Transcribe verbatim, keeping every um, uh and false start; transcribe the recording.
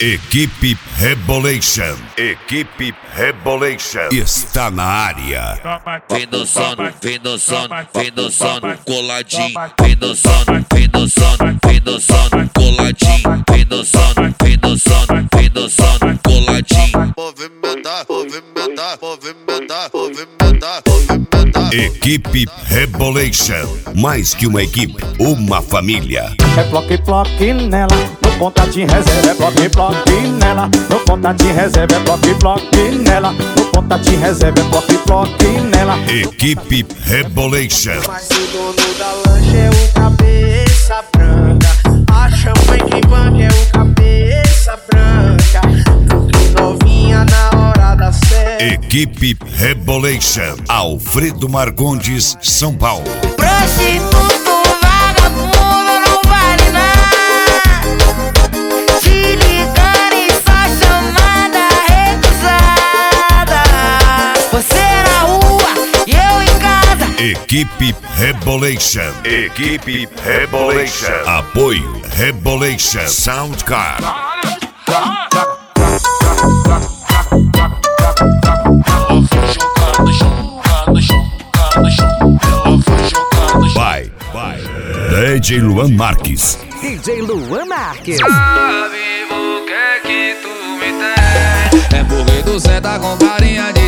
Equipe Rebolation. Equipe Rebolation está na área. Vem no sono, vem no sono, vem no sono, coladinho. Vem no sono, vem no sono, vem no sono, coladinho. Vem no sono, vem no sono, vem no sono, coladinho. Movimentar, movimentar, movimentar, movimentar, movimentar. Equipe Rebolation. Mais que uma equipe, uma família. É bloque, bloque nela, no contatinho reserva. É bloque, bloque nela, no contatinho reserva. É bloque, bloque nela, no contatinho reserva. É bloque, bloque nela. Equipe Rebolation. Mas o dono da lancha é o cabeça branca. A champanhe que banca é o cabeça branca. Novinha na hora da certa. Equipe Rebolation. Alfredo Marcondes, São Paulo. Prostituto, vagabundo, não vale nada. Te ligarem só chamada recusada. Você na rua e eu em casa. Equipe Rebolation. Equipe Rebolation. Apoio Rebolation Soundcar. Vai, vai. D J Luan Marques. D J Luan Marques. Sabe o que é que tu me tem? É porque tu senta com carinha de